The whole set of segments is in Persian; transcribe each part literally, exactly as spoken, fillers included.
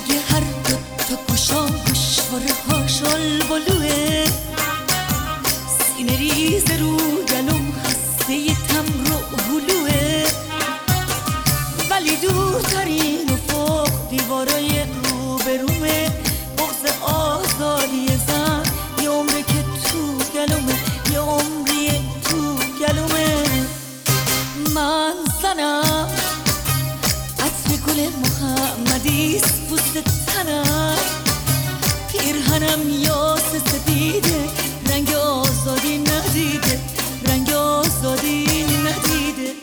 اگه هر دو تا گوشا گوشواره هاشال بلوه، سینه ریز رو گلوم هسته تمر و هلوه، ولی دورترین افق دیوارای روبرومه. بغض آزادی زن یه عمره که تو گلومه، یه عمری تو گلومه. من زنم عطر گل محمدیست پوست تنم، پیرهنم یاس سفیده، رنگ آزادی ندیده، رنگ آزادی ندیده.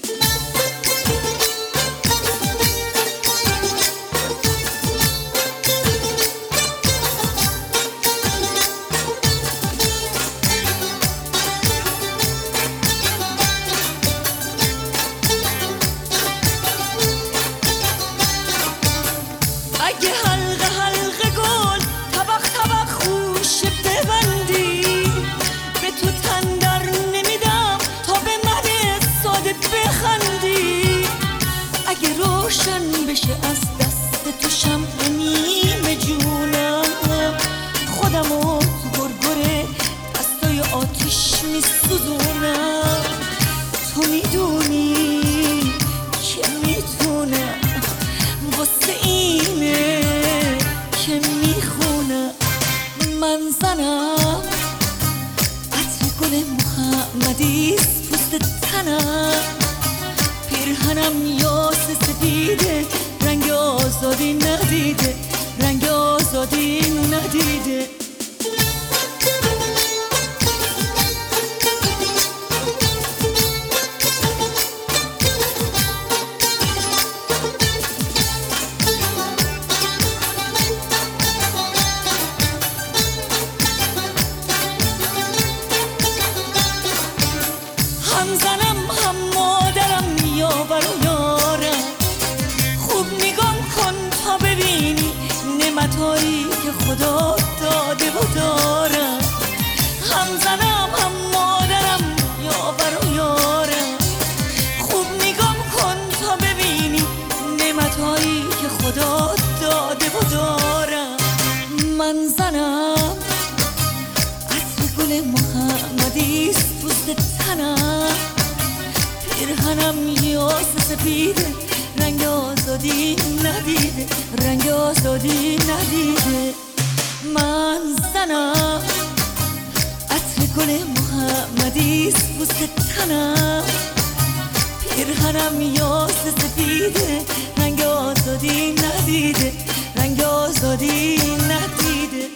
اگه حلقه حلقه گل طبق طبق خوش ببندی، به تو تن در نمیدم تا به من ساده بخندی. اگه روشن بشه از دست تو شمع نیمه جونم، خودمو تو گرگره دستای آتیش میسوزونم. تو میدونی که میتونم واسه اینه که میخونم. من زنم عطر گل محمدیست پوست تنم، پیرهنم یاس سفیده، رنگ آزادی ندیده، رنگ آزادی ندیده. هم زنم هم مادرم یاور و یارم، خوب نگام کن تا ببینی نعمتایی که خدا داده و دارم. هم زنم هم مادرم یاور و یارم، خوب نگام کن تا ببینی نعمتایی که خدا داده و دارم. من زنم عطر گل محمدیست پوست تنم، پیرهنم یاس سفیده، رنگ آزادی ندیده، رنگ آزادی ندیده. من زنم عطر گل محمدیست پوست تنم، پیرهنم یاس سفیده، رنگ آزادی ندیده، رنگ آزادی ندیده.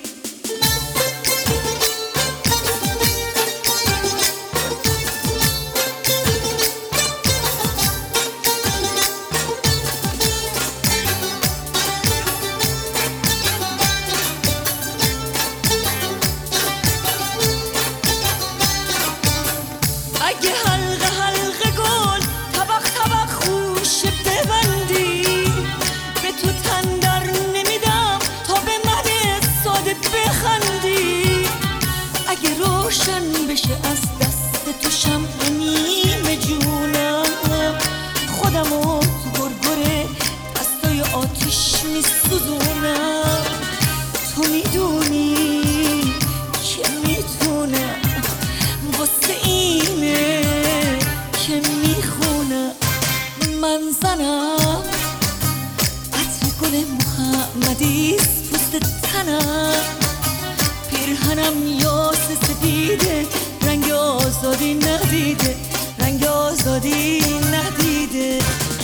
اگه حلقه حلقه گل طبق طبق خوش ببندی، به تو تن در نمیدم تا به من ساده بخندی. اگه روشن بشه از دست تو شمع نیمه جونم، خودمو تو گرگره دستای آتیش میسوزونم. تو میدونی که میتونم واسه اینه که میخونم. من زنم عطر گل محمدیست پوست تنم، پیرهنم یاس سفیده، رنگ آزادی ندیده، رنگ آزادی ندیده.